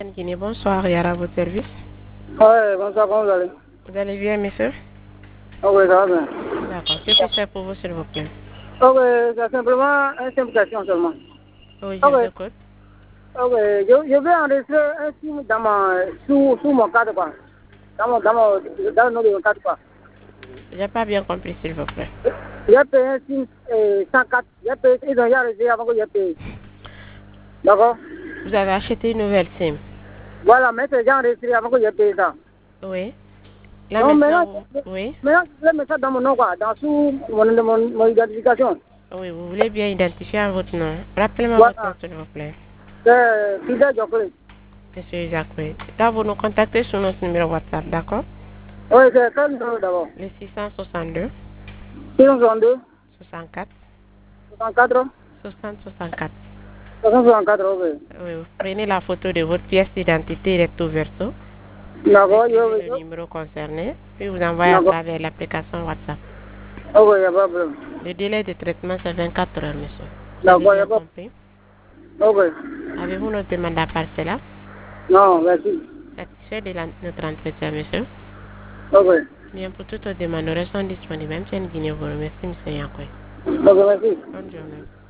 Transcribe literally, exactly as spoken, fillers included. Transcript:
Guinée, bonsoir, Yara, à votre service. Oui, bonsoir, comment vous allez? Vous allez bien, monsieur? Oh, oui, ça va bien. D'accord, que puis-je faire pour vous, s'il vous plaît? Oh, oui, c'est simplement une simple question seulement. Oui, je Oh, vous oui, écoute. oh, oui, je, je vais enregistrer un film dans mon, sous, sous mon cadre, quoi. Dans, mon, dans, mon, dans le nom de mon cadre, quoi. J'ai pas bien compris, s'il vous plaît. J'ai payé un film euh, cent quatre. J'ai payé, ils ont enregistré avant que j'ai payé. D'accord? Vous avez acheté une nouvelle SIM? Voilà, mais c'est déjà enregistré avant que j'ai payé ça. Oui. Là, Donc, maintenant, maintenant, vous... oui? maintenant, je vais mettre ça dans mon nom, quoi. Dans sous mon, mon, mon identification. Oui, vous voulez bien identifier à votre nom. Rappelez-moi votre nom, Voilà. s'il vous plaît. C'est Fidel Jokolé. Monsieur Jacques, oui. Là, vous nous contactez sur notre numéro WhatsApp, d'accord? Oui, c'est quel numéro d'abord? Le six cent soixante-deux, six cent soixante-deux, soixante-quatre, soixante-quatre, soixante, soixante-quatre. soixante-quatre, ok. Oui, vous prenez la photo de votre pièce d'identité recto verso. Vous D'accord, écrivez je le numéro concerné, puis vous envoyez à D'accord. travers l'application WhatsApp. Ok, il n'y a pas de problème. Le délai de traitement, c'est vingt-quatre heures, monsieur. Vous avez D'accord, il n'y bien a pas compris? Ok. Avez-vous notre demande à part cela? Non, merci. Satisfait de la- notre entretien, monsieur? Ok. Bien, pour toute demande, nous restons disponibles. Même si une Guinée vous remercie, monsieur Yankoy. Ok, merci. Bonne journée.